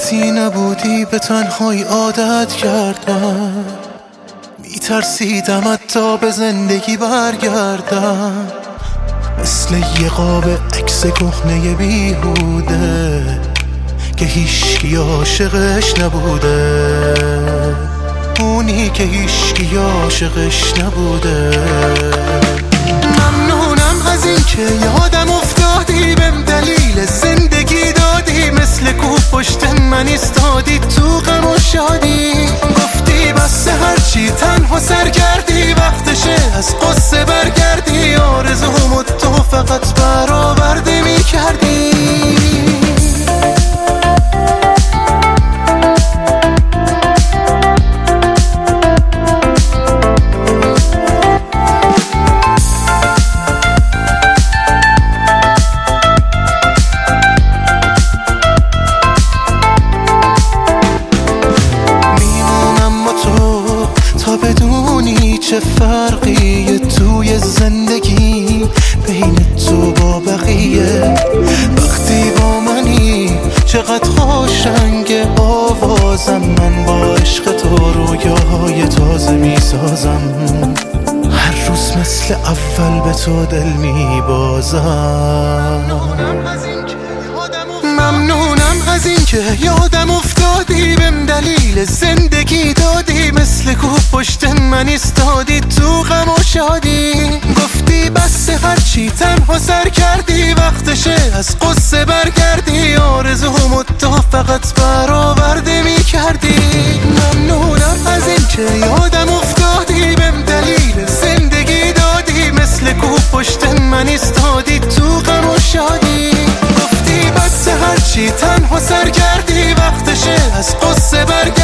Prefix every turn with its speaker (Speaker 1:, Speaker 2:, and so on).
Speaker 1: وقتی نبودی به تنهایی عادت کردم، میترسیدم حتی به زندگی برگردم، مثل یه قاب عکس کهنه بیهوده که هیچکی عاشقش نبوده، اونی که هیچکی عاشقش نبوده. ممنونم از این که یادم افتادی، بهم دلیل زندگی دادی، مثل کوه پشت من ایستادی تو غم و شادی. گفتی بس هرچی تنها سرگردی، وقتشه از قصه برگردی، آرزومو تو فقط برآورده میکردی. چه فرقیه توی زندگی بین تو با بقیه؟ وقتی با منی چقدر خوشنگه آوازم، من با عشق تو رویاهای تازه میسازم، هر روز مثل اول به تو دل میبازم. ممنونم از این که یادم افتادی، بهم دلیل زندگی دادی، مثل کوه پشت من ایستادی تو غم و شادی. گفتی بس هرچی تنها سر کردی، وقتشه از قصه برگردی، آرزومو تو فقط برآورده میکردی. ممنونم از این که یادم افتادی، بهم دلیل زندگی دادی، مثل کوه پشت من ایستادی تو غم و شادی. گفتی بس هرچی تنها سر کردی، وقتشه از قصه برگردی،